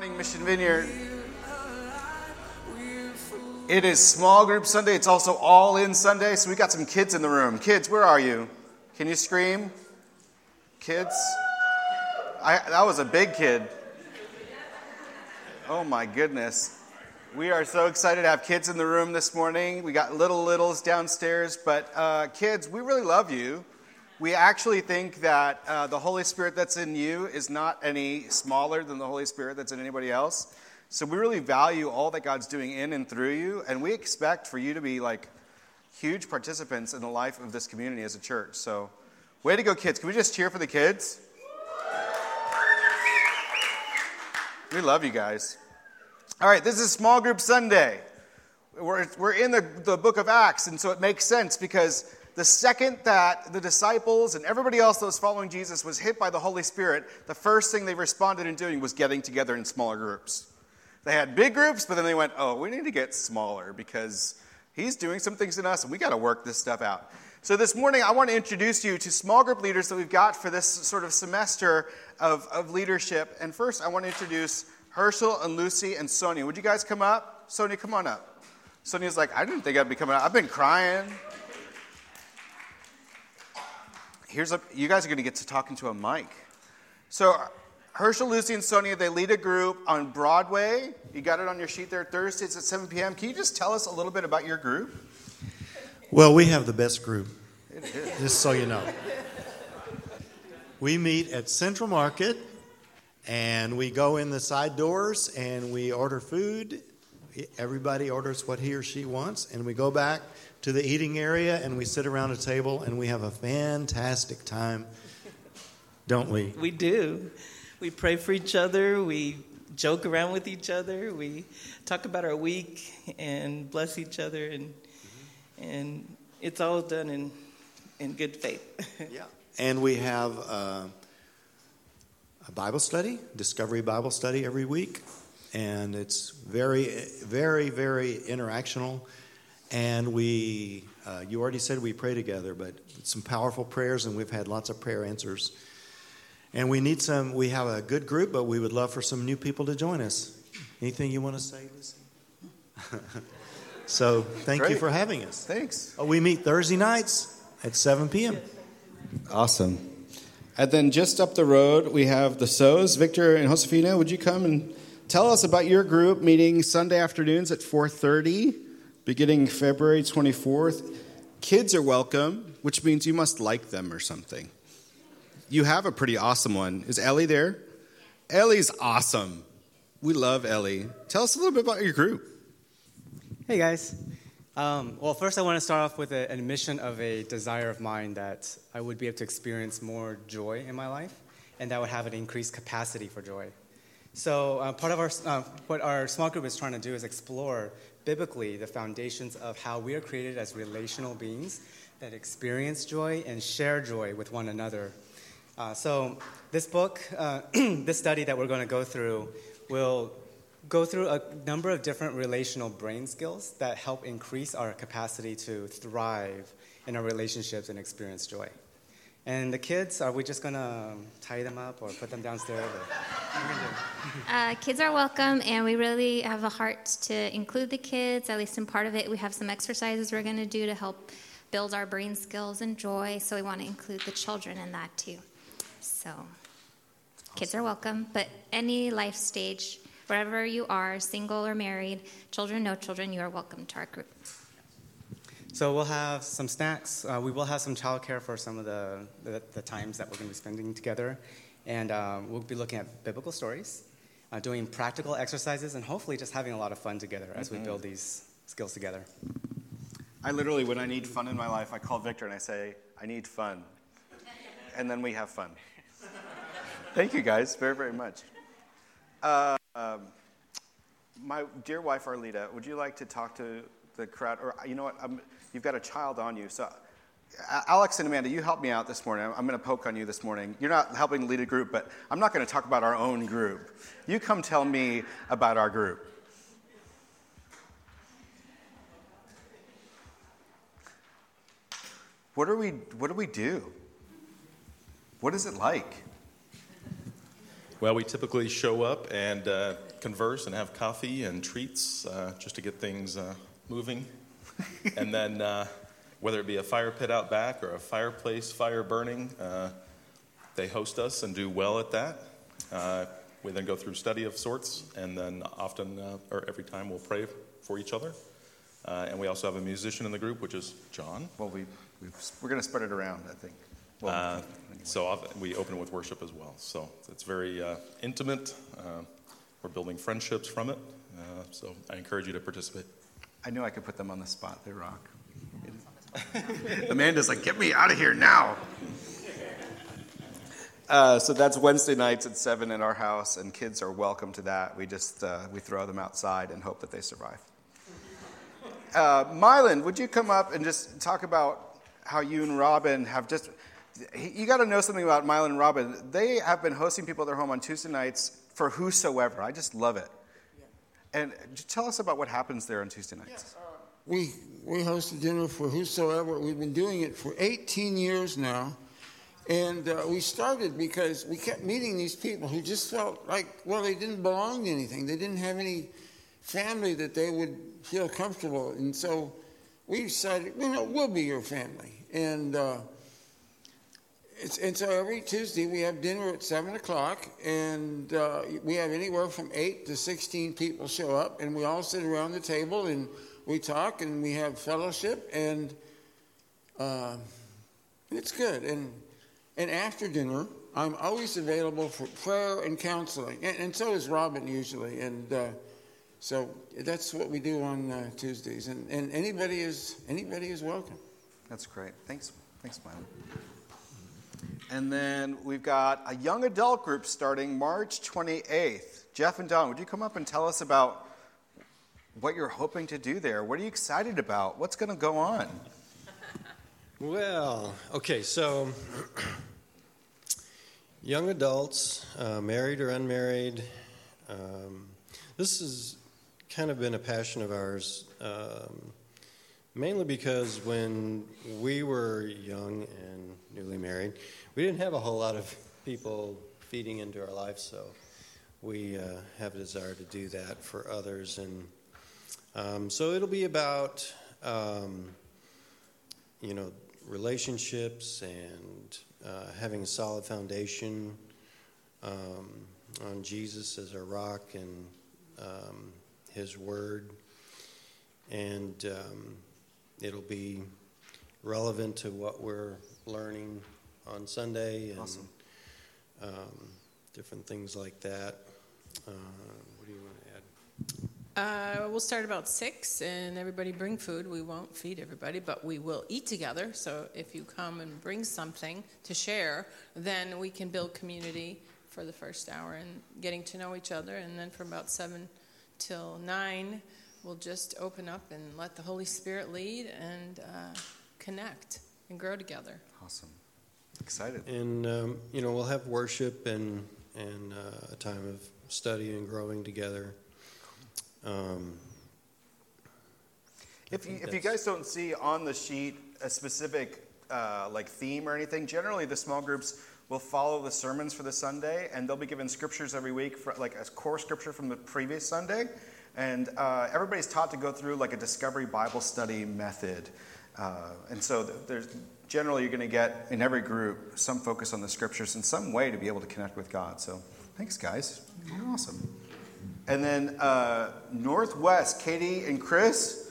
morning, Mission Vineyard. It is small group Sunday. It's also all in Sunday. So we got some kids in the room. Kids, where are you? Can you scream? Kids? That was a big kid. Oh my goodness. We are so excited to have kids in the room this morning. We got littles downstairs. But kids, we really love you. We actually think that the Holy Spirit that's in you is not any smaller than the Holy Spirit that's in anybody else. So we really value all that God's doing in and through you, and we expect for you to be like huge participants in the life of this community as a church. So way to go, kids. Can we just cheer for the kids? We love you guys. All right, this is Small Group Sunday. We're in the book of Acts, and so it makes sense because the second that the disciples and everybody else that was following Jesus was hit by the Holy Spirit, the first thing they responded in doing was getting together in smaller groups. They had big groups, but then they went, we need to get smaller because he's doing some things in us, and we got to work this stuff out. So this morning, I want to introduce you to small group leaders that we've got for this sort of semester of leadership. And first, I want to introduce Herschel and Lucy and Sonia. Would you guys come up? Sonia, come on up. Sonia's like, I didn't think I'd be coming up. I've been crying. You guys are going to get to talk into a mic. So Herschel, Lucy, and Sonia, they lead a group on Broadway. You got it on your sheet there, Thursdays at 7 p.m. Can you just tell us a little bit about your group? Well, we have the best group, It is. just so you know. We meet at Central Market, and we go in the side doors, and we order food. Everybody orders what he or she wants, and we go back to the eating area, and we sit around a table, and we have a fantastic time, don't we? We do. We pray for each other. We joke around with each other. We talk about our week and bless each other, and it's all done in good faith. Yeah. And we have a Bible study, Discovery Bible Study every week, and it's very, very, very interactional. And we, you already said we pray together, but some powerful prayers, and we've had lots of prayer answers. And we have a good group, but we would love for some new people to join us. Anything you want to say, Lucy? So thank you for having us. Thanks. We meet Thursday nights at 7 p.m. Awesome. And then just up the road, we have the Sows. Victor and Josefina, would you come and tell us about your group meeting Sunday afternoons at 4:30, beginning February 24th? Kids are welcome, which means you must like them or something. You have a pretty awesome one. Is Ellie there? Ellie's awesome. We love Ellie. Tell us a little bit about your group. Hey, guys. Well, first I want to start off with an admission of a desire of mine that I would be able to experience more joy in my life, and that would have an increased capacity for joy. So part of what our small group is trying to do is explore biblically the foundations of how we are created as relational beings that experience joy and share joy with one another. So this book, this study that we're going to go through, will go through a number of different relational brain skills that help increase our capacity to thrive in our relationships and experience joy. And the kids, are we just going to tie them up or put them downstairs? Kids are welcome, and we really have a heart to include the kids, at least in part of it. We have some exercises we're going to do to help build our brain skills and joy, so we want to include the children in that too. So kids are welcome, but any life stage, wherever you are, single or married, children, no children, you are welcome to our group. So we'll have some snacks. We will have some childcare for some of the times that we're going to be spending together. And we'll be looking at biblical stories, doing practical exercises, and hopefully just having a lot of fun together as we build these skills together. I literally, when I need fun in my life, I call Victor and I say, I need fun. And then we have fun. Thank you guys very, very much. My dear wife, Arlita, would you like to talk to the crowd? Or you know what, you've got a child on you. So Alex and Amanda, you help me out this morning. I'm going to poke on you this morning. You're not helping lead a group, but I'm not going to talk about our own group. You come tell me about our group. What do we do? What is it like? Well, we typically show up and converse and have coffee and treats just to get things moving. And then whether it be a fire pit out back or a fireplace, fire burning, they host us and do well at that. We then go through study of sorts, and then often or every time we'll pray for each other. And we also have a musician in the group, which is John. Well, we're going to spread it around, I think. Well, anyway. So often we open with worship as well. So it's very intimate. We're building friendships from it. So I encourage you to participate. I knew I could put them on the spot. They rock. Amanda's like, get me out of here now. So that's Wednesday nights at 7 in our house, and kids are welcome to that. We just we throw them outside and hope that they survive. Mylan, would you come up and just talk about how you and Robin have just... You got to know something about Mylan and Robin. They have been hosting people at their home on Tuesday nights for whosoever. I just love it. Yeah. And just tell us about what happens there on Tuesday nights. We host a dinner for whosoever. We've been doing it for 18 years now. And we started because we kept meeting these people who just felt like, well, they didn't belong to anything. They didn't have any family that they would feel comfortable. And so we decided, we'll be your family. And so every Tuesday we have dinner at 7 o'clock, and we have anywhere from 8 to 16 people show up, and we all sit around the table and we talk and we have fellowship, and it's good. And after dinner, I'm always available for prayer and counseling, and so is Robin usually. And so that's what we do on Tuesdays, and anybody is welcome. That's great. Thanks, Mylan. And then we've got a young adult group starting March 28th. Jeff and Don, would you come up and tell us about what you're hoping to do there? What are you excited about? What's going to go on? Well, okay, so young adults, married or unmarried, this has kind of been a passion of ours, mainly because when we were young and newly married, we didn't have a whole lot of people feeding into our life, so we have a desire to do that for others. And so it'll be about, relationships and having a solid foundation on Jesus as our rock and His Word. And it'll be relevant to what we're learning on Sunday and awesome. Different things like that. What do you want to add? We'll start about 6, and everybody bring food. We won't feed everybody, but we will eat together. So if you come and bring something to share, then we can build community for the first hour and getting to know each other. And then from about 7 till 9, we'll just open up and let the Holy Spirit lead and connect and grow together. Awesome. Excited. And, we'll have worship and a time of study and growing together. If you guys don't see on the sheet a specific theme or anything, generally the small groups will follow the sermons for the Sunday, and they'll be given scriptures every week, for like a core scripture from the previous Sunday. And everybody's taught to go through like a discovery Bible study method. And so there's generally you're going to get in every group some focus on the scriptures in some way to be able to connect with God. So thanks, guys. You're awesome. And then Northwest, Katie and Chris.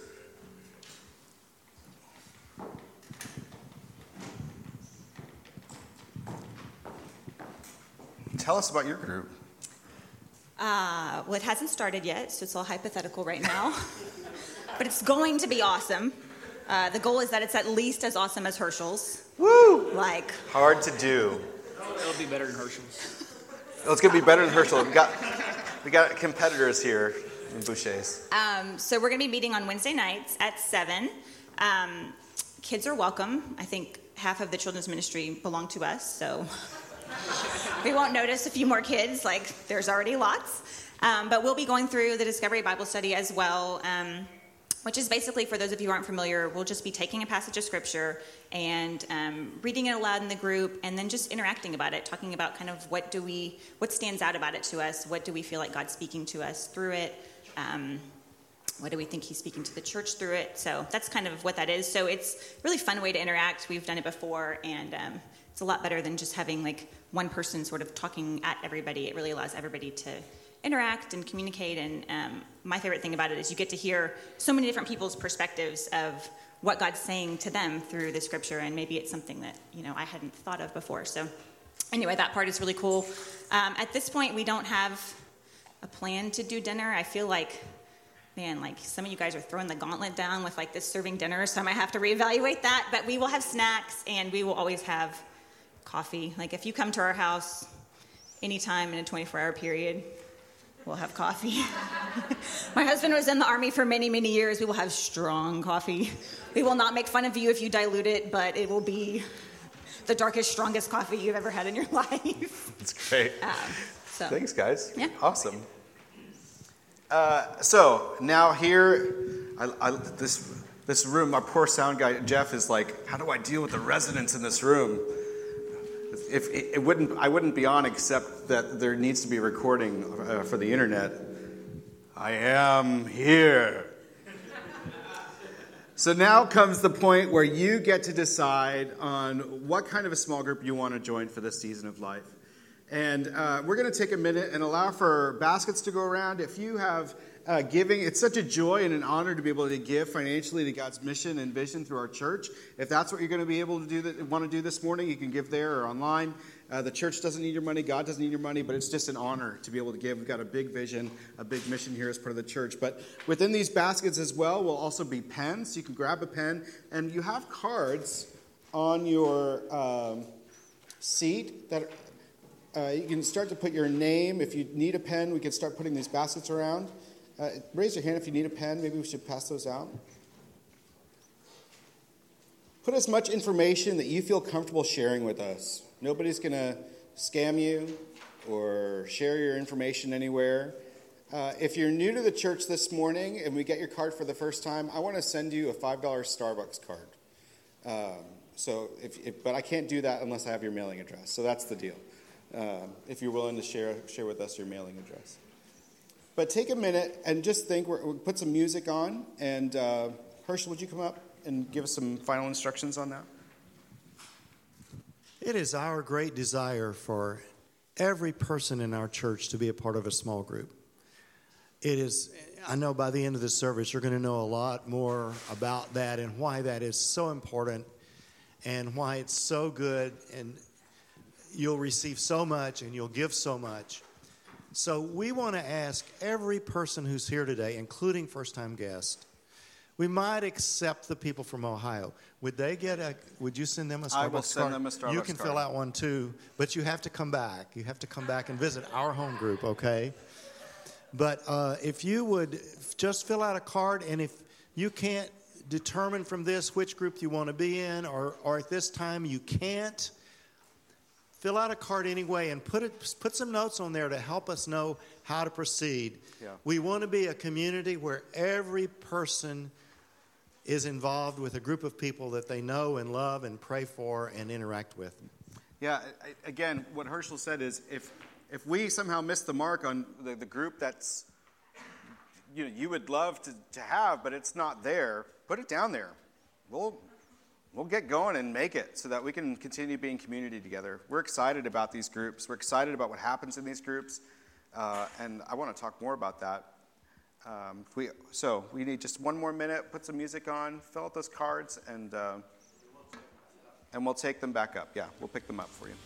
Tell us about your group. Well, it hasn't started yet, so it's all hypothetical right now. But it's going to be awesome. The goal is that it's at least as awesome as Herschel's. Woo! Hard to do. It'll be better than Herschel's. It's going to be better than Herschel. We got competitors here in Boucher's. So we're going to be meeting on Wednesday nights at 7. Kids are welcome. I think half of the children's ministry belong to us, so we won't notice a few more kids. There's already lots. But we'll be going through the Discovery Bible Study as well. which is basically, for those of you who aren't familiar, we'll just be taking a passage of scripture and reading it aloud in the group, and then just interacting about it, talking about kind of what stands out about it to us, what do we feel like God's speaking to us through it, what do we think he's speaking to the church through it. So that's kind of what that is. So it's a really fun way to interact. We've done it before, and it's a lot better than just having like one person sort of talking at everybody. It really allows everybody to interact and communicate, and my favorite thing about it is you get to hear so many different people's perspectives of what God's saying to them through the scripture, and maybe it's something that I hadn't thought of before. So anyway, that part is really cool. At this point, we don't have a plan to do dinner. I feel like, man, like some of you guys are throwing the gauntlet down with like this serving dinner, so I might have to reevaluate that, but we will have snacks, and we will always have coffee. Like if you come to our house anytime in a 24-hour period, we'll have coffee. My husband was in the Army for many, many years. We will have strong coffee. We will not make fun of you if you dilute it, but it will be the darkest, strongest coffee you've ever had in your life. That's great. Thanks, guys. Yeah. Awesome. So now here, this room, our poor sound guy, Jeff, is like, how do I deal with the residents in this room? I wouldn't be on except that there needs to be recording for the internet. I am here. So now comes the point where you get to decide on what kind of a small group you want to join for this season of life. And we're going to take a minute and allow for baskets to go around. If you have giving, it's such a joy and an honor to be able to give financially to God's mission and vision through our church. If that's what you're going to be able to do, want to do this morning, you can give there or online. The church doesn't need your money. God doesn't need your money, but it's just an honor to be able to give. We've got a big vision, a big mission here as part of the church. But within these baskets as well will also be pens. You can grab a pen, and you have cards on your seat that you can start to put your name. If you need a pen, we can start putting these baskets around. Raise your hand if you need a pen. Maybe we should pass those out. Put as much information that you feel comfortable sharing with us. Nobody's going to scam you or share your information anywhere. If you're new to the church this morning and we get your card for the first time, I want to send you a $5 Starbucks card. But I can't do that unless I have your mailing address. So that's the deal. If you're willing to share with us your mailing address. But take a minute and just think. We'll put some music on. And Herschel, would you come up and give us some final instructions on that? It is our great desire for every person in our church to be a part of a small group. It is, I know by the end of the service, you're going to know a lot more about that and why that is so important and why it's so good, and you'll receive so much and you'll give so much. So we want to ask every person who's here today, including first-time guests, we might accept the people from Ohio. Would you send them a Starbucks card? I will send them a Starbucks card. You can fill out one too, but you have to come back. You have to come back and visit our home group, okay? But if you would just fill out a card, and if you can't determine from this which group you want to be in, or at this time you can't, fill out a card anyway and put some notes on there to help us know how to proceed. Yeah. We want to be a community where every person is involved with a group of people that they know and love and pray for and interact with. Yeah, again, what Herschel said is if we somehow miss the mark on the group that's you would love to have, but it's not there, put it down there. We'll get going and make it so that we can continue being community together. We're excited about these groups. We're excited about what happens in these groups. And I want to talk more about that. So we need just one more minute, put some music on, fill out those cards, and we'll take them back up. Yeah, we'll pick them up for you.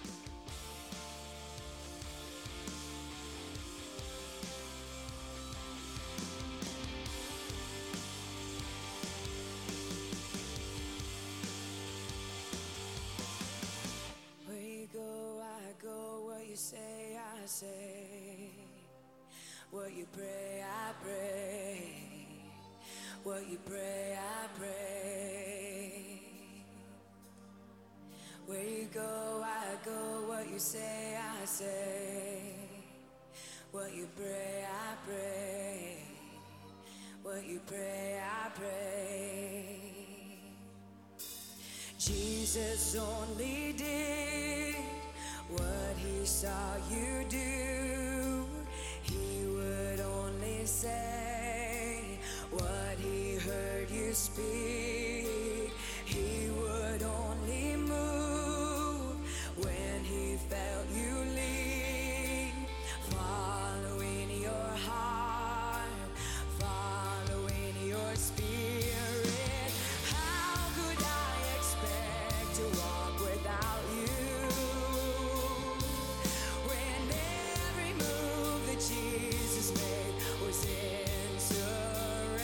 Say, I say, what you pray, I pray, what you pray, I pray, where you go, I go, what you say, I say, what you pray, I pray, what you pray, I Jesus only did what he saw you do. He would only say what he heard you speak. He would only move when he felt you lead. Following your heart, following your spirit. How could I expect to walk without you? When every move that Jesus made was in surrender.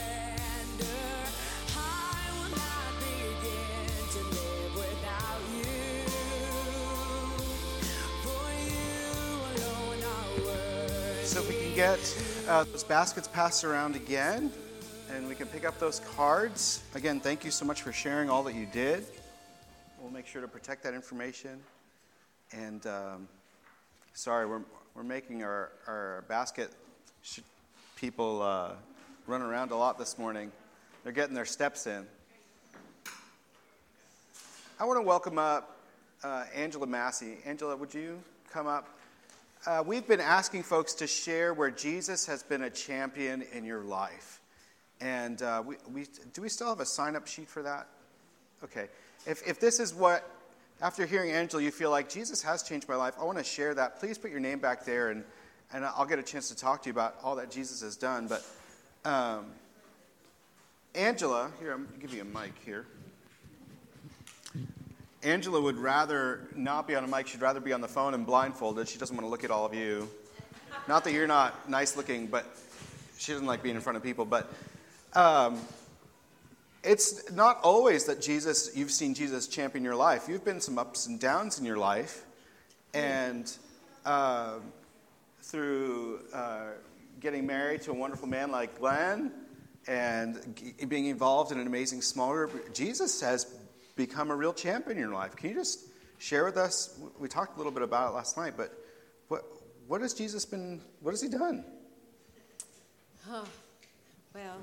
I will not begin to live without you. For you alone are worthy. So we can get those baskets passed around again, and we can pick up those cards. Again, thank you so much for sharing all that you did. We'll make sure to protect that information. And sorry, we're making our basket people run around a lot this morning. They're getting their steps in. I want to welcome up Angela Massey. Angela, would you come up? We've been asking folks to share where Jesus has been a champion in your life. And do we still have a sign-up sheet for that? Okay. If this is what, after hearing Angela, you feel like Jesus has changed my life, I want to share that. Please put your name back there, and I'll get a chance to talk to you about all that Jesus has done. But Angela, here, I'm going to give you a mic here. Angela would rather not be on a mic. She'd rather be on the phone and blindfolded. She doesn't want to look at all of you. Not that you're not nice looking, but she doesn't like being in front of people. But it's not always that you've seen Jesus champion your life. You've been some ups and downs in your life. And through getting married to a wonderful man like Glenn and being involved in an amazing small group, Jesus has become a real champion in your life. Can you just share with us? We talked a little bit about it last night, but what has Jesus been? What has he done? Oh, well,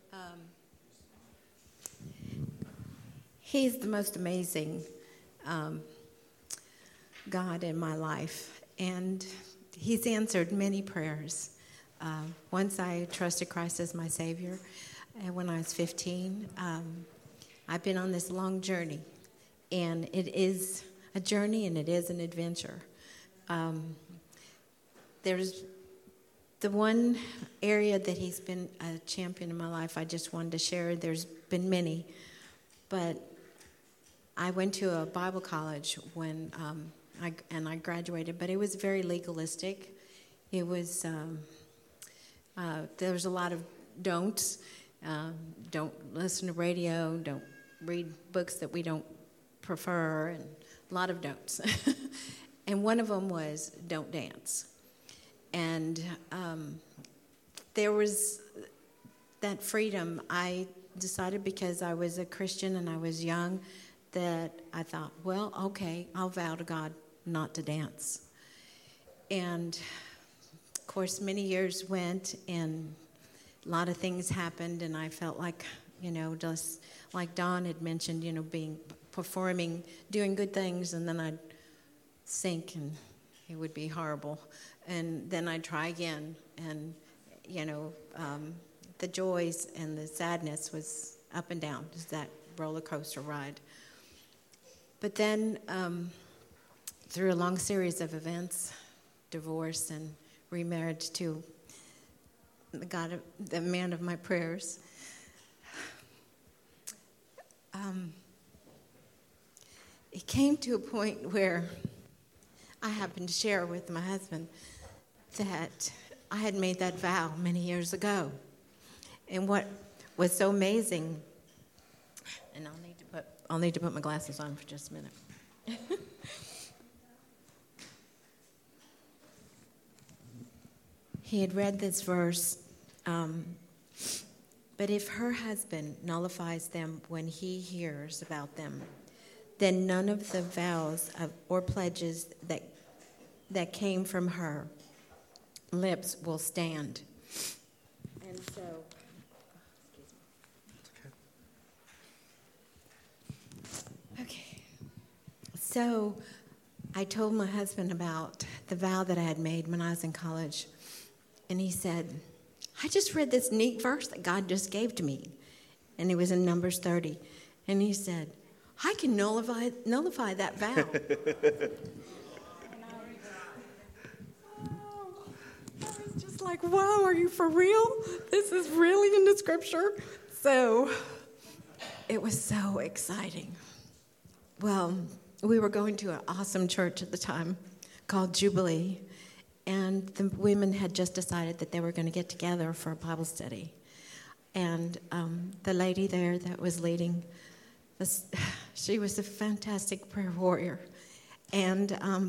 he's the most amazing God in my life, and he's answered many prayers. Once I trusted Christ as my Savior, and when I was 15. I've been on this long journey, and it is a journey and it is an adventure. There's the one area that he's been a champion in my life I just wanted to share. There's been many, but I went to a Bible college when I graduated, but it was very legalistic. It was there was a lot of don'ts. Don't listen to radio, don't read books that we don't prefer, and a lot of don'ts. And one of them was don't dance. And there was that freedom. I decided, because I was a Christian and I was young, that I thought, well, okay, I'll vow to God not to dance. And, of course, many years went, and a lot of things happened, and I felt like, just like Don had mentioned, performing, doing good things, and then I'd sink, and it would be horrible. And then I'd try again, and, the joys and the sadness was up and down, just that roller coaster ride. But then, through a long series of events, divorce and remarriage to the man of my prayers, it came to a point where I happened to share with my husband that I had made that vow many years ago. And what was so amazing, and I'll need to put my glasses on for just a minute. He had read this verse, but if her husband nullifies them when he hears about them, then none of the vows or pledges that came from her lips will stand. And so, okay. So I told my husband about the vow that I had made when I was in college. And he said, I just read this neat verse that God just gave to me. And it was in Numbers 30. And he said, I can nullify that vow. I was just like, wow, are you for real? This is really in the scripture? So it was so exciting. Well, we were going to an awesome church at the time called Jubilee, and the women had just decided that they were going to get together for a Bible study. And the lady there that was leading, she was a fantastic prayer warrior. And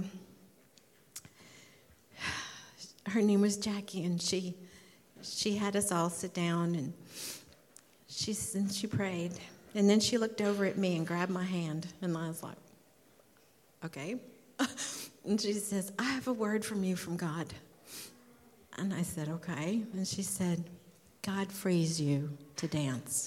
her name was Jackie, and she had us all sit down, and she prayed. And then she looked over at me and grabbed my hand, and I was like, okay. And she says, I have a word from you from God. And I said, okay. And she said, God frees you to dance.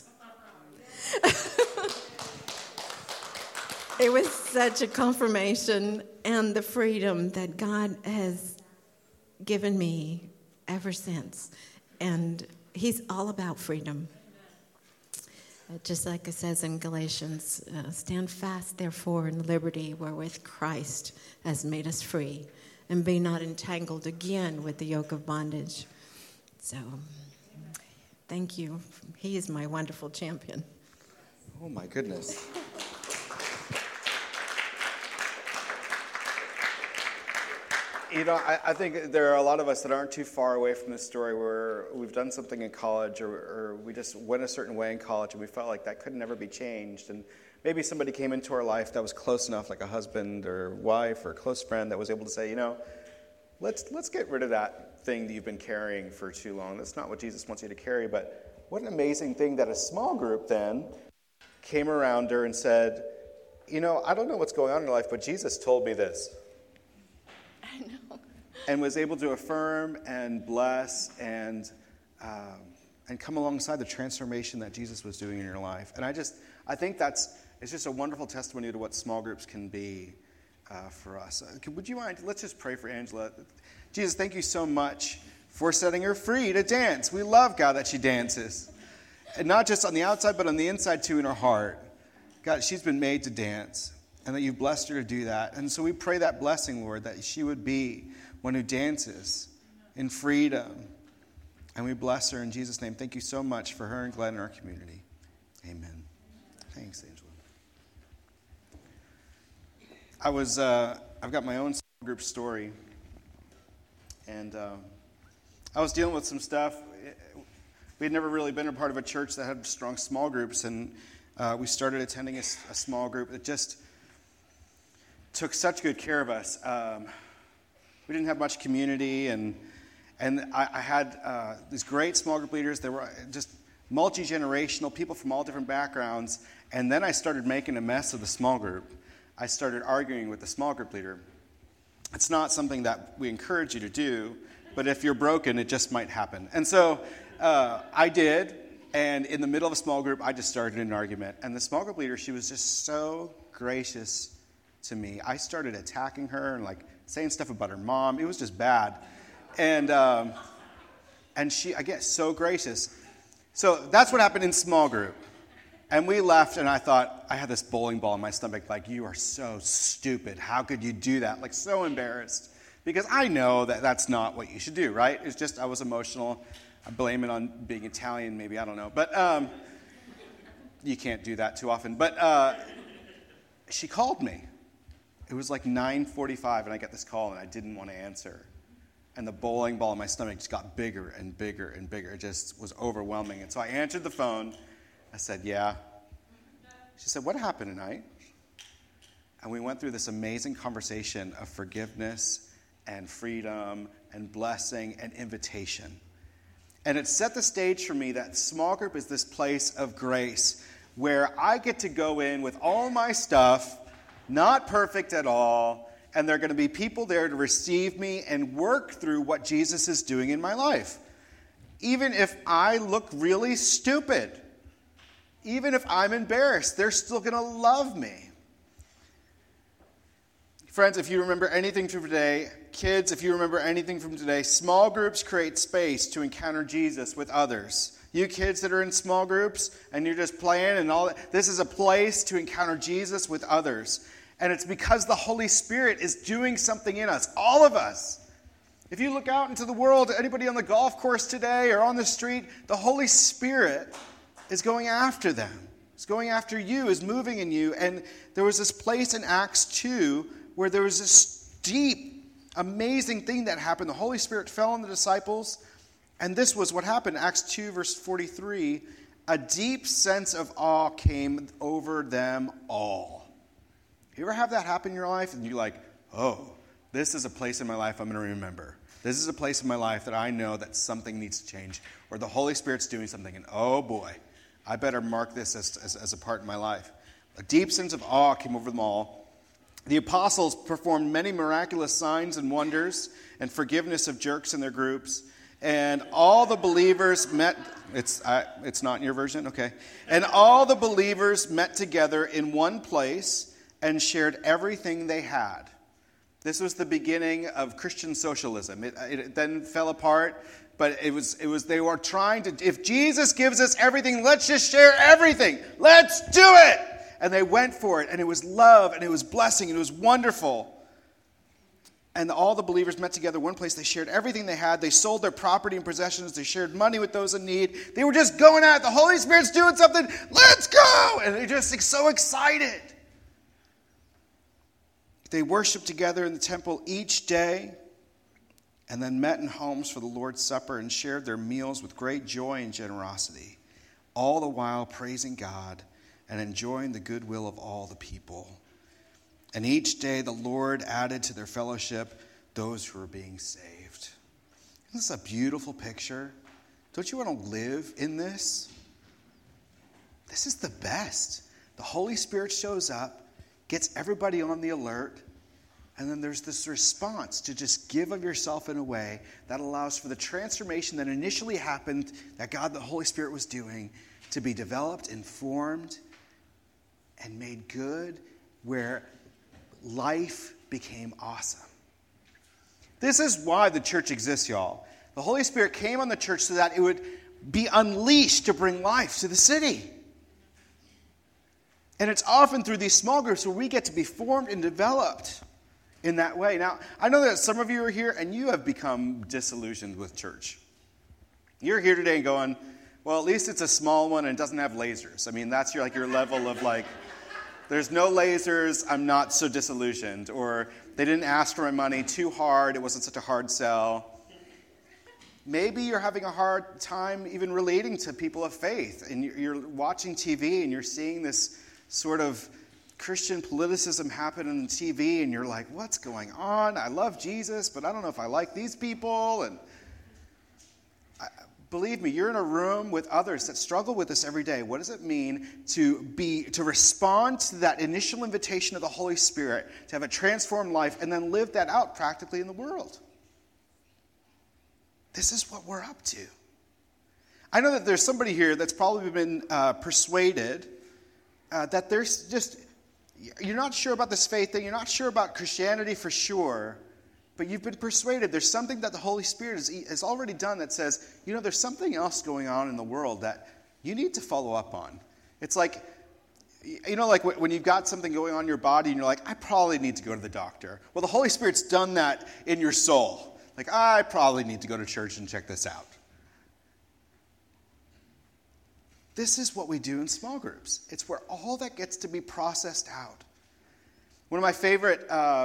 It was such a confirmation and the freedom that God has given me ever since. And he's all about freedom. Just like it says in Galatians, stand fast, therefore, in liberty wherewith Christ has made us free, and be not entangled again with the yoke of bondage. So, thank you. He is my wonderful champion. Oh, my goodness. You know, I think there are a lot of us that aren't too far away from this story where we've done something in college or we just went a certain way in college and we felt like that could never be changed. And maybe somebody came into our life that was close enough, like a husband or wife or a close friend that was able to say, you know, let's get rid of that thing that you've been carrying for too long. That's not what Jesus wants you to carry. But what an amazing thing that a small group then came around her and said, you know, I don't know what's going on in your life, but Jesus told me this. I know. And was able to affirm and bless and come alongside the transformation that Jesus was doing in your life. And I think it's just a wonderful testimony to what small groups can be for us. Would you mind? Let's just pray for Angela. Jesus, thank you so much for setting her free to dance. We love, God, that she dances. And not just on the outside, but on the inside too in her heart. God, she's been made to dance. And that you've blessed her to do that. And so we pray that blessing, Lord, that she would be one who dances in freedom. And we bless her in Jesus' name. Thank you so much for her and Glenn in our community. Amen. Thanks, Angela. I've got my own small group story. And I was dealing with some stuff. We had never really been a part of a church that had strong small groups. And we started attending a small group that just took such good care of us. We didn't have much community, and I had these great small group leaders. They were just multi-generational people from all different backgrounds. And then I started making a mess of the small group. I started arguing with the small group leader. It's not something that we encourage you to do, but if you're broken, it just might happen. And so I did, and in the middle of a small group, I just started an argument. And the small group leader, she was just so gracious to me. I started attacking her and saying stuff about her mom. It was just bad. And she, again, so gracious. So that's what happened in small group. And we left, and I thought, I had this bowling ball in my stomach, you are so stupid. How could you do that? So embarrassed. Because I know that that's not what you should do, right? It's just I was emotional. I blame it on being Italian, maybe, I don't know. But you can't do that too often. But she called me. It was 9:45, and I got this call, and I didn't want to answer. And the bowling ball in my stomach just got bigger and bigger and bigger. It just was overwhelming. And so I answered the phone. I said, yeah. She said, what happened tonight? And we went through this amazing conversation of forgiveness and freedom and blessing and invitation. And it set the stage for me that small group is this place of grace where I get to go in with all my stuff, not perfect at all, and there are going to be people there to receive me and work through what Jesus is doing in my life. Even if I look really stupid, even if I'm embarrassed, they're still going to love me. Friends, if you remember anything from today, kids, if you remember anything from today, small groups create space to encounter Jesus with others. You kids that are in small groups and you're just playing and all that, this is a place to encounter Jesus with others. And it's because the Holy Spirit is doing something in us, all of us. If you look out into the world, anybody on the golf course today or on the street, the Holy Spirit is going after them. It's going after you, is moving in you. And there was this place in Acts 2 where there was this deep, amazing thing that happened. The Holy Spirit fell on the disciples, and this was what happened. Acts 2, verse 43, a deep sense of awe came over them all. You ever have that happen in your life, and you're like, oh, this is a place in my life I'm going to remember. This is a place in my life that I know that something needs to change, or the Holy Spirit's doing something, and oh boy, I better mark this as a part in my life. A deep sense of awe came over them all. The apostles performed many miraculous signs and wonders and forgiveness of jerks in their groups. And all the believers met, it's not in your version? Okay. And all the believers met together in one place and shared everything they had. This was the beginning of Christian socialism. It then fell apart, but it was they were trying to, if Jesus gives us everything, let's just share everything. Let's do it. And they went for it, and it was love, and it was blessing, and it was wonderful. And all the believers met together in one place. They shared everything they had. They sold their property and possessions. They shared money with those in need. They were just going at it. The Holy Spirit's doing something. Let's go! And they're just so excited. They worshiped together in the temple each day, and then met in homes for the Lord's Supper and shared their meals with great joy and generosity, all the while praising God and enjoying the goodwill of all the people. And each day the Lord added to their fellowship those who were being saved. Isn't this a beautiful picture? Don't you want to live in this? This is the best. The Holy Spirit shows up, gets everybody on the alert, and then there's this response to just give of yourself in a way that allows for the transformation that initially happened, that God, the Holy Spirit, was doing, to be developed, informed, and made good, where life became awesome. This is why the church exists, y'all. The Holy Spirit came on the church so that it would be unleashed to bring life to the city. And it's often through these small groups where we get to be formed and developed in that way. Now, I know that some of you are here and you have become disillusioned with church. You're here today and going, well, at least it's a small one and it doesn't have lasers. I mean, that's your level of there's no lasers, I'm not so disillusioned. Or they didn't ask for my money too hard, it wasn't such a hard sell. Maybe you're having a hard time even relating to people of faith. And you're watching TV and you're seeing this sort of Christian politicism happen on TV. And you're like, what's going on? I love Jesus, but I don't know if I like these people. And believe me, you're in a room with others that struggle with this every day. What does it mean to respond to that initial invitation of the Holy Spirit, to have a transformed life, and then live that out practically in the world? This is what we're up to. I know that there's somebody here that's probably been persuaded that there's just, you're not sure about this faith thing, you're not sure about Christianity for sure, but you've been persuaded there's something that the Holy Spirit has already done that says, there's something else going on in the world that you need to follow up on. It's like, like when you've got something going on in your body and you're like, I probably need to go to the doctor. Well, the Holy Spirit's done that in your soul. Like, I probably need to go to church and check this out. This is what we do in small groups. It's where all that gets to be processed out. One of my favorite...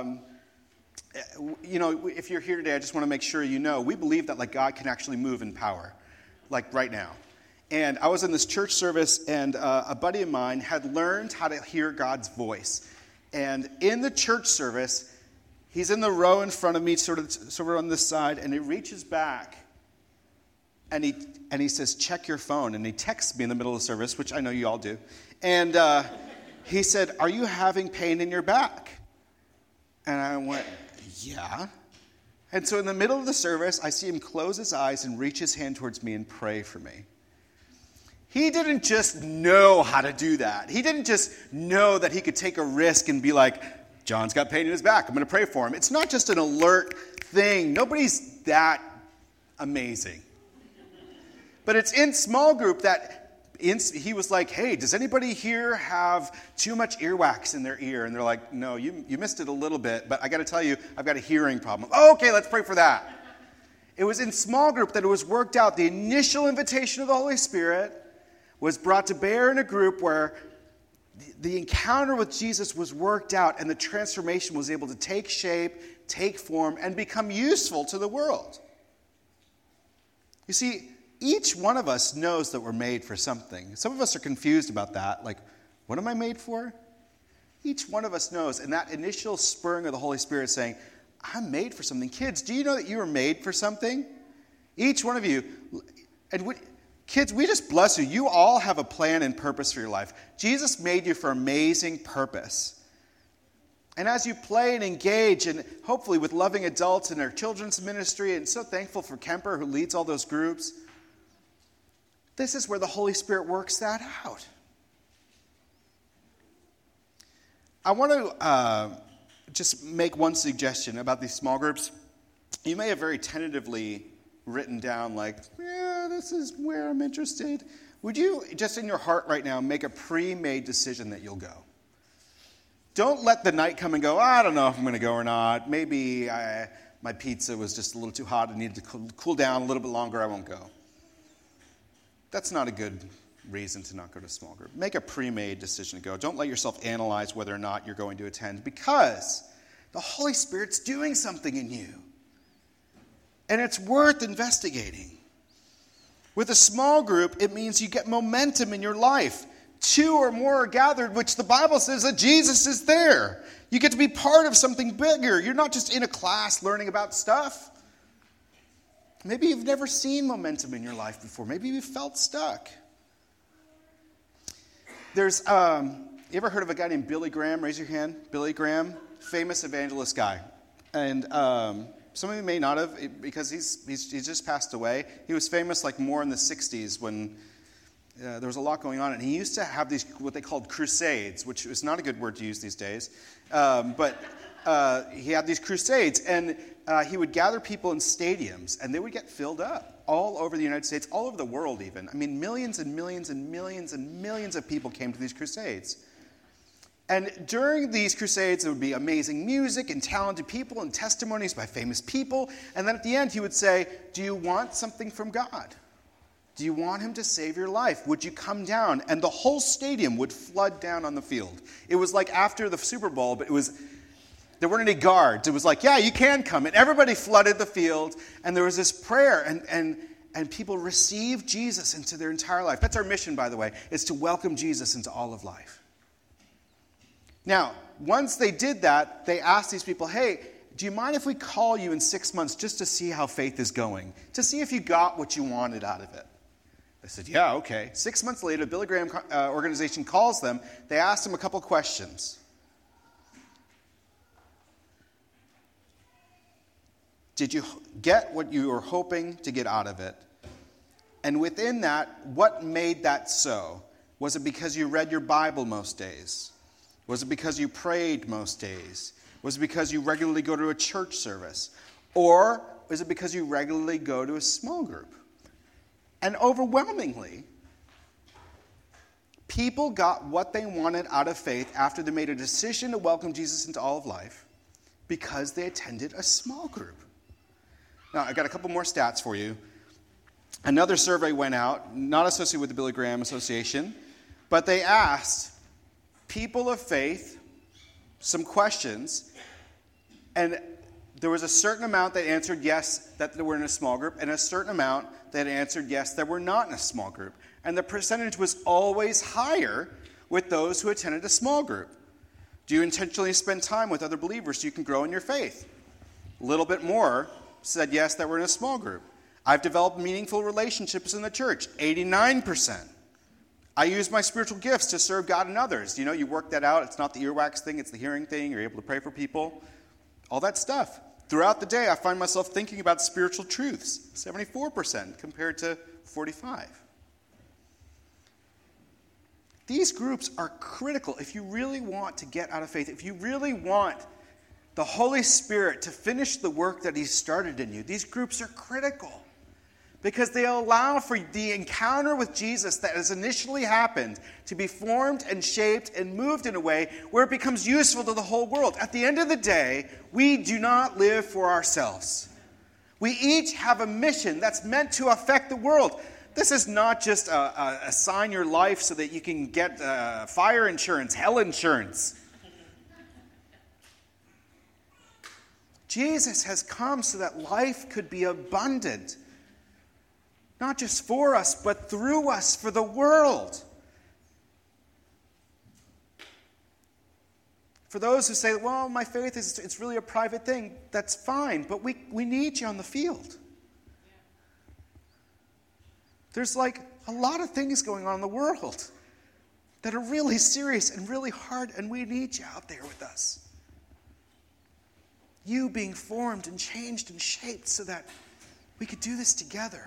if you're here today, I just want to make sure we believe that God can actually move in power, right now. And I was in this church service, and a buddy of mine had learned how to hear God's voice. And in the church service, he's in the row in front of me, sort of on this side, and he reaches back, and he says, check your phone. And he texts me in the middle of the service, which I know you all do. And he said, are you having pain in your back? And I went, yeah. And so in the middle of the service, I see him close his eyes and reach his hand towards me and pray for me. He didn't just know how to do that. He didn't just know that he could take a risk and be like, John's got pain in his back. I'm going to pray for him. It's not just an alert thing. Nobody's that amazing. But it's in small group that he was like, hey, does anybody here have too much earwax in their ear? And they're like, no, you missed it a little bit, but I got to tell you, I've got a hearing problem. Oh, okay, let's pray for that. It was in small group that it was worked out. The initial invitation of the Holy Spirit was brought to bear in a group where the encounter with Jesus was worked out and the transformation was able to take shape, take form, and become useful to the world. You see, each one of us knows that we're made for something. Some of us are confused about that. Like, what am I made for? Each one of us knows. And that initial spurring of the Holy Spirit saying, I'm made for something. Kids, do you know that you were made for something? Each one of you. And kids, we just bless you. You all have a plan and purpose for your life. Jesus made you for amazing purpose. And as you play and engage, and hopefully with loving adults in our children's ministry, and so thankful for Kemper who leads all those groups, this is where the Holy Spirit works that out. I want to just make one suggestion about these small groups. You may have very tentatively written down like, yeah, this is where I'm interested. Would you, just in your heart right now, make a pre-made decision that you'll go? Don't let the night come and go, I don't know if I'm going to go or not. Maybe my pizza was just a little too hot. I needed to cool down a little bit longer. I won't go. That's not a good reason to not go to a small group. Make a pre-made decision to go. Don't let yourself analyze whether or not you're going to attend, because the Holy Spirit's doing something in you. And it's worth investigating. With a small group, it means you get momentum in your life. 2 or more are gathered, which the Bible says that Jesus is there. You get to be part of something bigger. You're not just in a class learning about stuff. Maybe you've never seen momentum in your life before. Maybe you've felt stuck. There's, you ever heard of a guy named Billy Graham? Raise your hand. Billy Graham, famous evangelist guy. And some of you may not have, because he's just passed away. He was famous like more in the 60s when there was a lot going on. And he used to have these, what they called crusades, which is not a good word to use these days. But he had these crusades, and he would gather people in stadiums, and they would get filled up all over the United States, all over the world even. I mean, millions and millions and millions and millions of people came to these crusades. And during these crusades, there would be amazing music and talented people and testimonies by famous people. And then at the end, he would say, do you want something from God? Do you want him to save your life? Would you come down? And the whole stadium would flood down on the field. It was like after the Super Bowl, but there weren't any guards. It was like, yeah, you can come. And everybody flooded the field. And there was this prayer. And people received Jesus into their entire life. That's our mission, by the way, is to welcome Jesus into all of life. Now, once they did that, they asked these people, hey, do you mind if we call you in 6 months just to see how faith is going? To see if you got what you wanted out of it? They said, yeah, okay. 6 months later, Billy Graham organization calls them. They asked them a couple questions. Did you get what you were hoping to get out of it? And within that, what made that so? Was it because you read your Bible most days? Was it because you prayed most days? Was it because you regularly go to a church service? Or was it because you regularly go to a small group? And overwhelmingly, people got what they wanted out of faith after they made a decision to welcome Jesus into all of life because they attended a small group. Now, I got a couple more stats for you. Another survey went out, not associated with the Billy Graham Association, but they asked people of faith some questions, and there was a certain amount that answered yes, that they were in a small group, and a certain amount that answered yes, that were not in a small group. And the percentage was always higher with those who attended a small group. Do you intentionally spend time with other believers so you can grow in your faith? A little bit more said yes, that were in a small group. I've developed meaningful relationships in the church, 89%. I use my spiritual gifts to serve God and others. You know, you work that out. It's not the earwax thing, it's the hearing thing. You're able to pray for people. All that stuff. Throughout the day, I find myself thinking about spiritual truths, 74% compared to 45%. these groups are critical if you really want to get out of faith, if you really want the Holy Spirit to finish the work that He started in you. These groups are critical because they allow for the encounter with Jesus that has initially happened to be formed and shaped and moved in a way where it becomes useful to the whole world. At the end of the day, we do not live for ourselves. We each have a mission that's meant to affect the world. This is not just assign your life so that you can get fire insurance, hell insurance. Jesus has come so that life could be abundant, not just for us, but through us, for the world. For those who say, well, my faith it's really a private thing, that's fine, but we need you on the field. There's like a lot of things going on in the world that are really serious and really hard, and we need you out there with us. You being formed and changed and shaped so that we could do this together.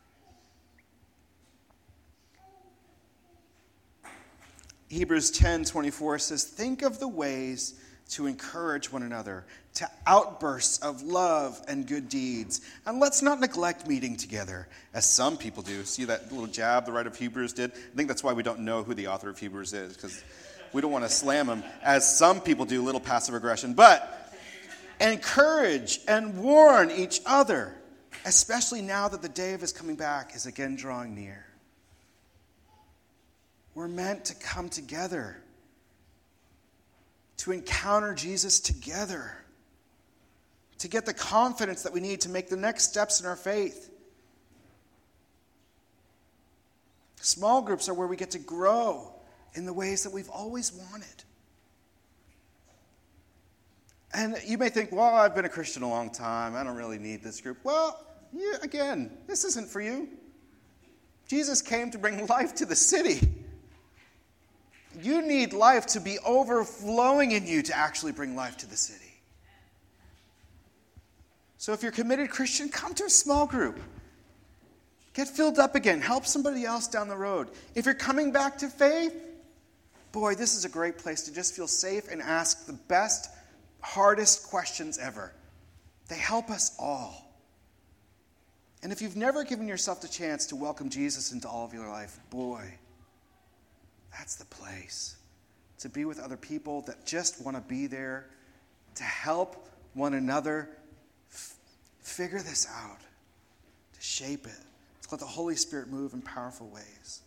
Hebrews 10:24 says, think of the ways to encourage one another, to outbursts of love and good deeds. And let's not neglect meeting together, as some people do. See that little jab the writer of Hebrews did? I think that's why we don't know who the author of Hebrews is, because we don't want to slam him, as some people do, little passive aggression. But encourage and warn each other, especially now that the day of His coming back is again drawing near. We're meant to come together, to encounter Jesus together, to get the confidence that we need to make the next steps in our faith. Small groups are where we get to grow in the ways that we've always wanted. And you may think, well, I've been a Christian a long time. I don't really need this group. Well, yeah, again, this isn't for you. Jesus came to bring life to the city. You need life to be overflowing in you to actually bring life to the city. So if you're a committed Christian, come to a small group. Get filled up again. Help somebody else down the road. If you're coming back to faith, boy, this is a great place to just feel safe and ask the best, hardest questions ever. They help us all. And if you've never given yourself the chance to welcome Jesus into all of your life, boy, that's the place. To be with other people that just want to be there, to help one another figure this out, to shape it, to let the Holy Spirit move in powerful ways.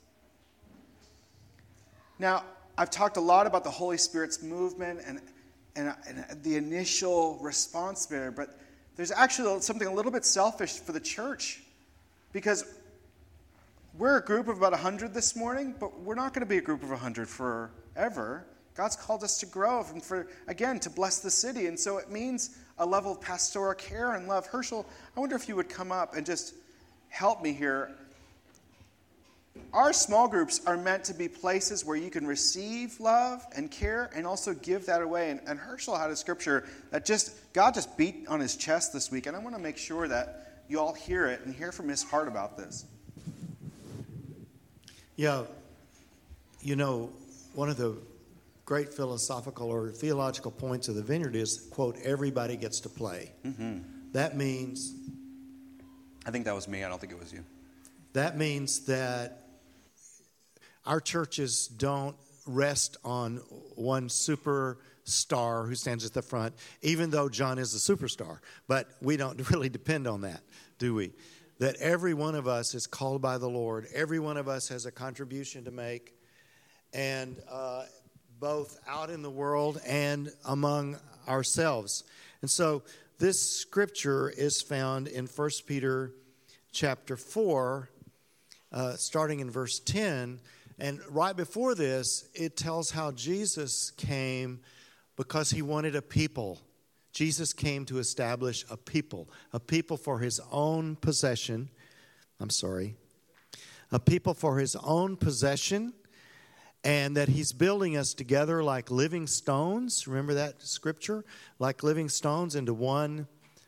Now, I've talked a lot about the Holy Spirit's movement and the initial response there, but there's actually something a little bit selfish for the church, because we're a group of about 100 this morning, but we're not going to be a group of 100 forever. God's called us to grow and to bless the city. And so it means a level of pastoral care and love. Herschel, I wonder if you would come up and just help me here. Our small groups are meant to be places where you can receive love and care and also give that away. And Herschel had a scripture that God just beat on his chest this week. And I want to make sure that you all hear it and hear from his heart about this. Yeah, one of the great philosophical or theological points of the Vineyard is, quote, everybody gets to play. Mm-hmm. That means... I think that was me. I don't think it was you. That means that our churches don't rest on one superstar who stands at the front, even though John is a superstar. But we don't really depend on that, do we? That every one of us is called by the Lord. Every one of us has a contribution to make. And both out in the world and among ourselves. And so this scripture is found in 1 Peter chapter 4, starting in verse 10. And right before this, it tells how Jesus came because he wanted a people. Jesus came to establish a people for his own possession. A people for his own possession, and that he's building us together like living stones. Remember that scripture? Like living stones into one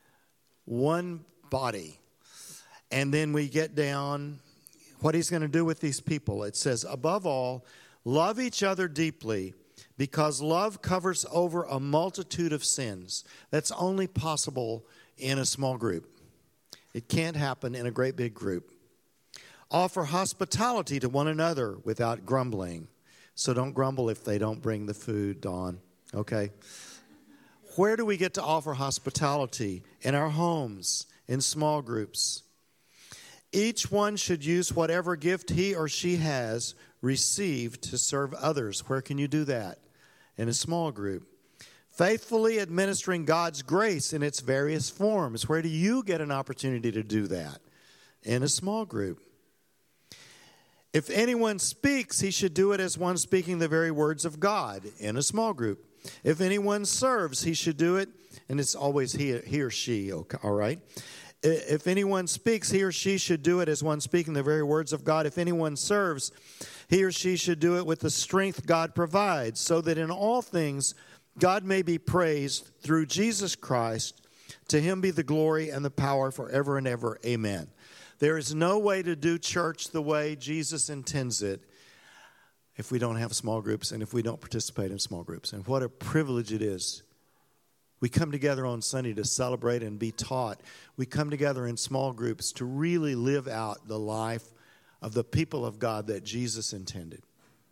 body. And then we get down what he's going to do with these people. It says, above all, Love each other deeply, because love covers over a multitude of sins. That's only possible in a small group. It can't happen in a great big group. Offer hospitality to one another without grumbling. So don't grumble if they don't bring the food, Dawn. Okay? Where do we get to offer hospitality? In our homes, in small groups. Each one should use whatever gift he or she has received to serve others. Where can you do that? In a small group. Faithfully administering God's grace in its various forms. Where do you get an opportunity to do that? In a small group. If anyone speaks, he should do it as one speaking the very words of God. In a small group. If anyone serves, he should do it, and it's always he or she, okay, all right? If anyone speaks, he or she should do it as one speaking the very words of God. If anyone serves, he or she should do it with the strength God provides, so that in all things God may be praised through Jesus Christ. To him be the glory and the power forever and ever. Amen. There is no way to do church the way Jesus intends it if we don't have small groups and if we don't participate in small groups. And what a privilege it is. We come together on Sunday to celebrate and be taught. We come together in small groups to really live out the life of the people of God that Jesus intended.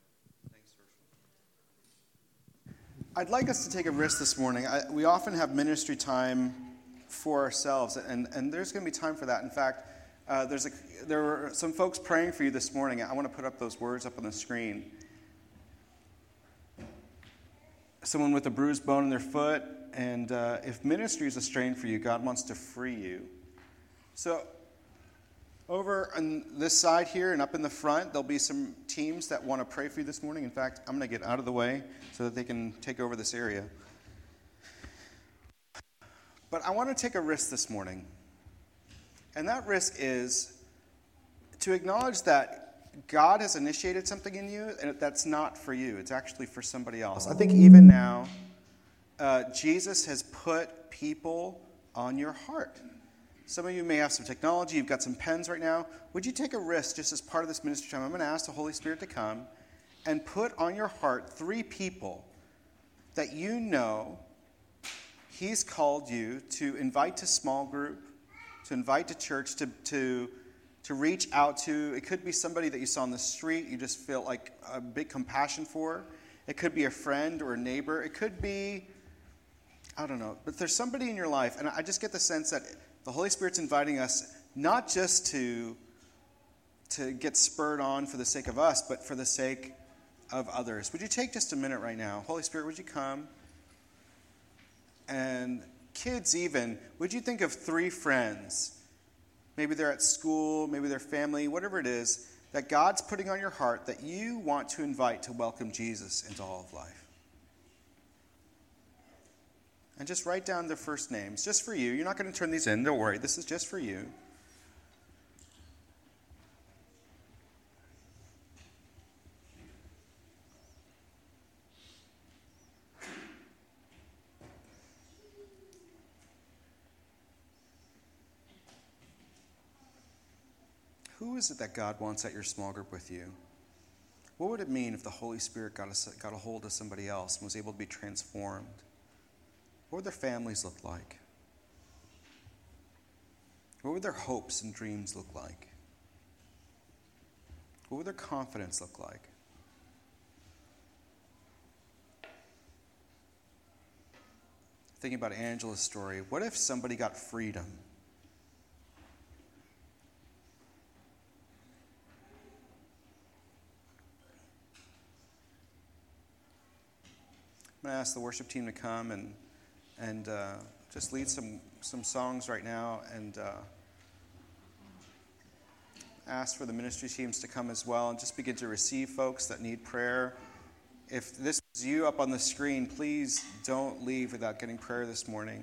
I'd like us to take a risk this morning. We often have ministry time for ourselves, and there's going to be time for that. In fact, there were some folks praying for you this morning. I want to put up those words up on the screen. Someone with a bruised bone in their foot, and if ministry is a strain for you, God wants to free you. So over on this side here and up in the front, there'll be some teams that want to pray for you this morning. In fact, I'm going to get out of the way so that they can take over this area. But I want to take a risk this morning. And that risk is to acknowledge that God has initiated something in you, and that's not for you. It's actually for somebody else. I think even now, Jesus has put people on your heart. Some of you may have some technology. You've got some pens right now. Would you take a risk just as part of this ministry time? I'm going to ask the Holy Spirit to come and put on your heart 3 people that you know He's called you to invite to small group, to invite to church, to reach out to. It could be somebody that you saw on the street you just feel like a big compassion for. It could be a friend or a neighbor. It could be, I don't know. But there's somebody in your life, and I just get the sense that the Holy Spirit's inviting us not just to get spurred on for the sake of us, but for the sake of others. Would you take just a minute right now? Holy Spirit, would you come? And kids even, would you think of 3 friends? Maybe they're at school, maybe they're family, whatever it is, that God's putting on your heart that you want to invite to welcome Jesus into all of life. And just write down their first names, just for you. You're not going to turn these in, don't worry. This is just for you. Who is it that God wants at your small group with you? What would it mean if the Holy Spirit got a hold of somebody else and was able to be transformed? What would their families look like? What would their hopes and dreams look like? What would their confidence look like? Thinking about Angela's story, what if somebody got freedom? I'm going to ask the worship team to come and just lead some songs right now, and ask for the ministry teams to come as well and just begin to receive folks that need prayer. If this is you up on the screen, please don't leave without getting prayer this morning.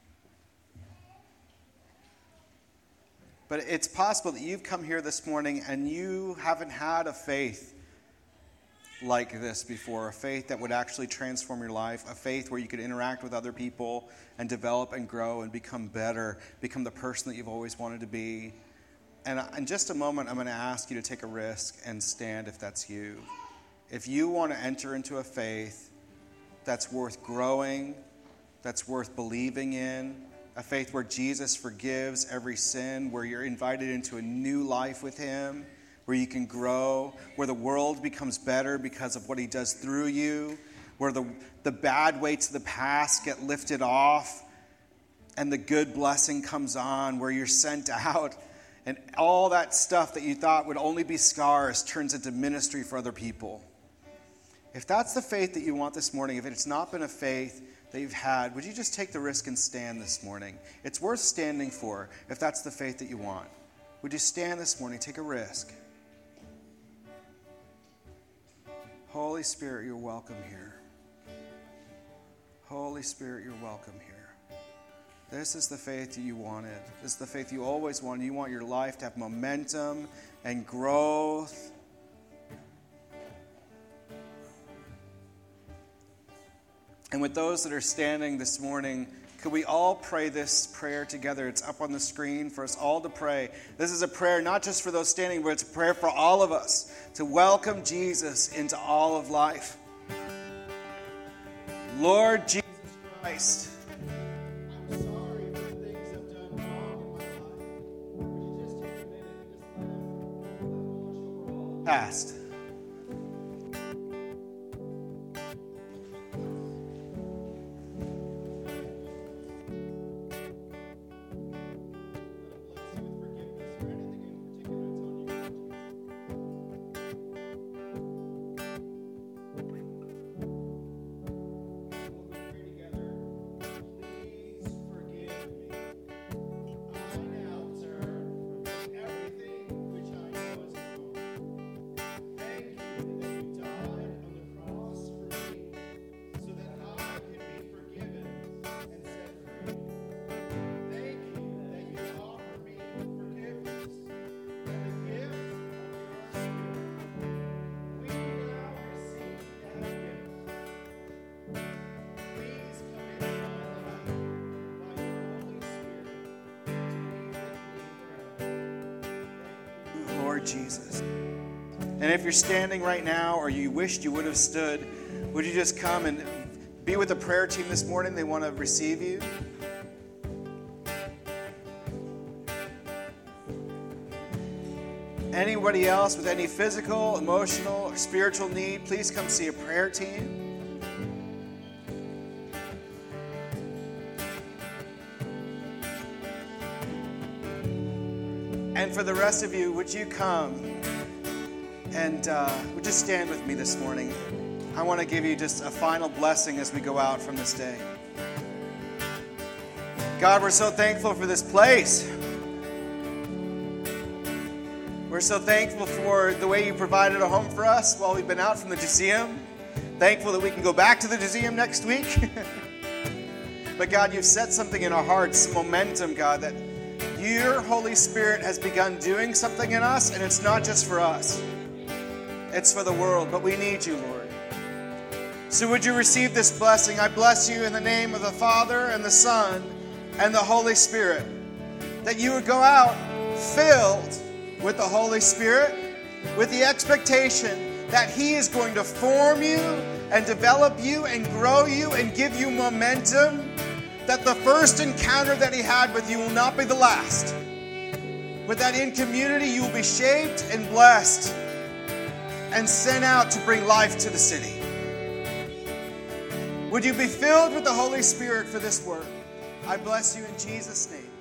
But it's possible that you've come here this morning and you haven't had a faith like this before, a faith that would actually transform your life, a faith where you could interact with other people and develop and grow and become better, become the person that you've always wanted to be. And in just a moment, I'm going to ask you to take a risk and stand if that's you. if you want to enter into a faith that's worth growing, that's worth believing in, a faith where Jesus forgives every sin, where you're invited into a new life with him, where you can grow, where the world becomes better because of what he does through you, where the bad weights of the past get lifted off and the good blessing comes on, where you're sent out and all that stuff that you thought would only be scars turns into ministry for other people. If that's the faith that you want this morning, if it's not been a faith that you've had, would you just take the risk and stand this morning? It's worth standing for if that's the faith that you want. Would you stand this morning? Take a risk. Holy Spirit, you're welcome here. Holy Spirit, you're welcome here. This is the faith that you wanted. This is the faith you always wanted. You want your life to have momentum and growth. And with those that are standing this morning, could we all pray this prayer together? It's up on the screen for us all to pray. This is a prayer not just for those standing, but it's a prayer for all of us to welcome Jesus into all of life. Lord Jesus Christ, I'm sorry for the things I've done wrong in my life. Would you just take a minute and just past. Jesus. And if you're standing right now or you wished you would have stood, would you just come and be with the prayer team this morning? They want to receive you. Anybody else with any physical, emotional, or spiritual need, please come see a prayer team. And for the rest of you, would you come and would you stand with me this morning? I want to give you just a final blessing as we go out from this day. God, we're so thankful for this place. We're so thankful for the way you provided a home for us while we've been out from the museum. Thankful that we can go back to the museum next week. But God, you've set something in our hearts, some momentum, God, that your Holy Spirit has begun doing something in us, and it's not just for us. It's for the world, but we need you, Lord. So would you receive this blessing? I bless you in the name of the Father and the Son and the Holy Spirit, that you would go out filled with the Holy Spirit, with the expectation that He is going to form you and develop you and grow you and give you momentum, that the first encounter that He had with you will not be the last, but that in community you will be shaped and blessed and sent out to bring life to the city. Would you be filled with the Holy Spirit for this work? I bless you in Jesus' name.